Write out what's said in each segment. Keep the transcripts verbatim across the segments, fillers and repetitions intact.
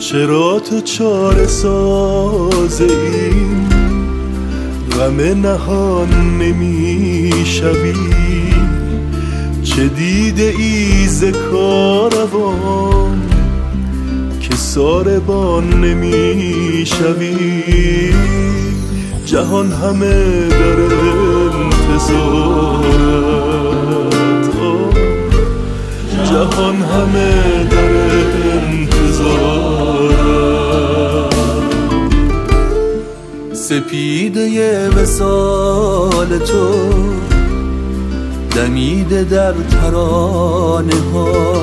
چرا تو چاره ساز این غم نهان نمی شوی؟ چه دیده ای ز کاروان که ساربان نمی شوی؟ جهان همه در انتظارت، جهان همه در انتظارت. سپیده وصال تو دمیده در ترانه ها،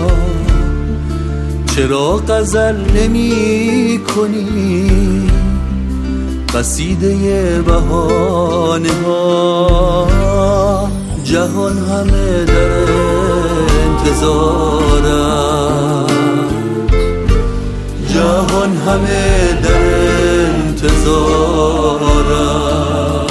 چرا غزل نمی کنی قصیده بهانه ها؟ جهان همه در انتظارت، جهان همه در انتظارت.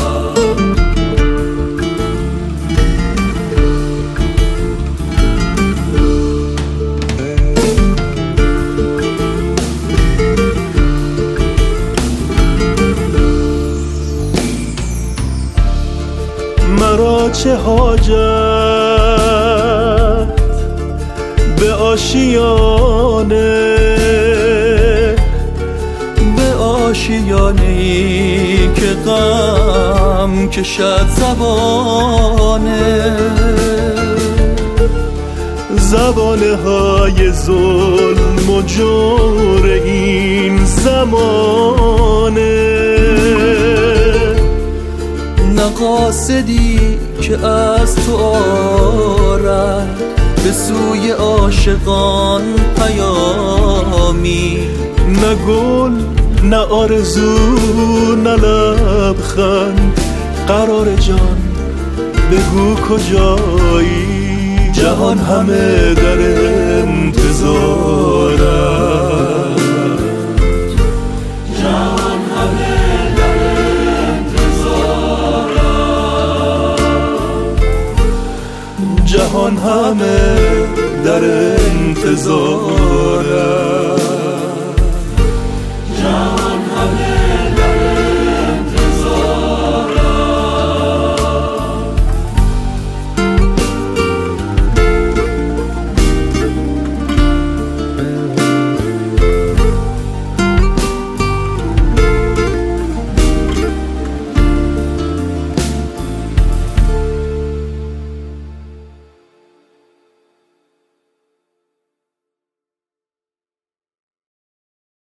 مرا چه حاجت به آشیانه، به آشیانه ای که غم کشد زبانه، زبانه های ظلم و جور این زمانه. نه قاصدی که از تو آرد به سوی عاشقان پیامی، نه گل نه آرزو نه لبخند، قرار جان بگو کجایی؟ جهان همه در انتظارت، جهان همه در انتظارت، جهان همه در انتظارت.